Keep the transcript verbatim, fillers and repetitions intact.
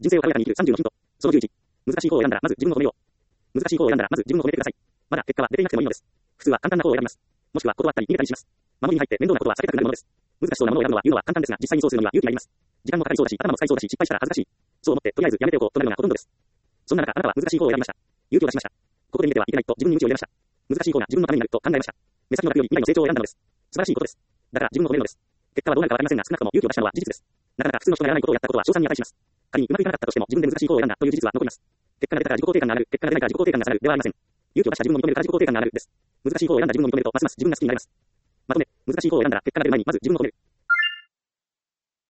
人生を軽やかに生きるさんじゅうのヒント。そのじゅういち。難しい方を選んだら、まず自分を褒めよう。難しい方を選んだら、まず自分を褒めてください。まだ結果は出ていなくてもいいのです。普通は簡単な方を選びます。もしくは断ったり逃げたりします。守りに入って面倒なことは避けたくなるものです。難しそうなものを選ぶのは言うのは簡単ですが、実際にそうするのには勇気がいります。時間もかかりそうだし、頭も使いそうだし、失敗したら恥ずかしい。そう思って、とりあえずやめておこうとなるのがほとんどです。そんな中、あなたは難しい方を選びました。勇気を出しました。ここで逃げてはいけないと自分に鞭を入れました。難しい方が自分のためになると考えました。目先の楽より未来の成長を選んだのです。素晴らしいことです。だから自分を褒めるのです。結果はどうなるかわかりませんが、少なくとも勇気を出したのは事実です。なかなか普通の人がやらないことをやったことは賞賛に値します。仮にうまくいかなかったとしても自分で難しい方を選んだという事実は残ります。結果が出たから自己肯定感が上がる。結果が出ないから自己肯定感が下がるではありません。勇気を出した自分を認めるから自己肯定感が上がるです。難しい方を選んだ自分を認めるとますます自分が好きになります。まとめ、難しい方を選んだら結果が出る前にまず自分を褒める。